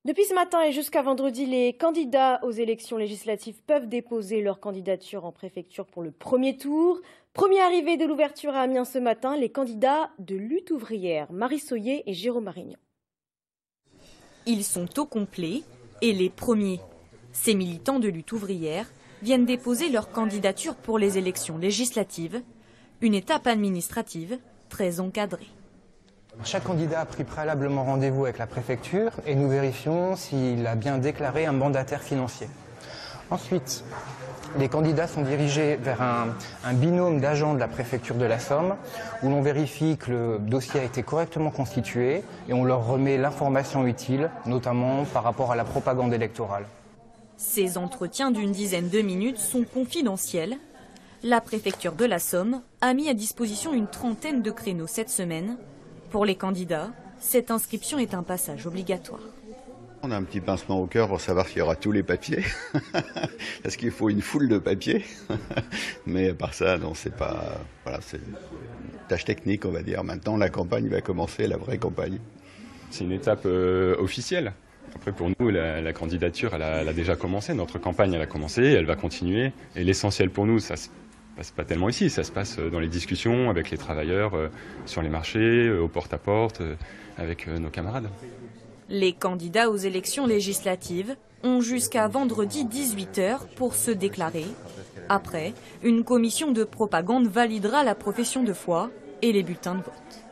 Depuis ce matin et jusqu'à vendredi, les candidats aux élections législatives peuvent déposer leur candidature en préfecture pour le premier tour. Premier arrivé de l'ouverture à Amiens ce matin, les candidats de Lutte ouvrière, Marie Soyer et Jérôme Marignan. Ils sont au complet et les premiers. Ces militants de Lutte ouvrière viennent déposer leur candidature pour les élections législatives, une étape administrative très encadrée. Chaque candidat a pris préalablement rendez-vous avec la préfecture et nous vérifions s'il a bien déclaré un mandataire financier. Ensuite, les candidats sont dirigés vers un binôme d'agents de la préfecture de la Somme où l'on vérifie que le dossier a été correctement constitué et on leur remet l'information utile, notamment par rapport à la propagande électorale. Ces entretiens d'une dizaine de minutes sont confidentiels. La préfecture de la Somme a mis à disposition une trentaine de créneaux cette semaine. Pour les candidats, cette inscription est un passage obligatoire. On a un petit pincement au cœur pour savoir s'il y aura tous les papiers, parce qu'il faut une foule de papiers. Mais à part ça, non, c'est pas. Voilà, c'est une tâche technique, on va dire. Maintenant, la campagne va commencer, la vraie campagne. C'est une étape officielle. Après, pour nous, la candidature, elle a déjà commencé. Notre campagne, elle a commencé, elle va continuer. Et l'essentiel pour nous, ça se passe pas tellement ici, ça se passe dans les discussions avec les travailleurs, sur les marchés, au porte-à-porte, avec nos camarades. Les candidats aux élections législatives ont jusqu'à vendredi 18h pour se déclarer. Après, une commission de propagande validera la profession de foi et les bulletins de vote.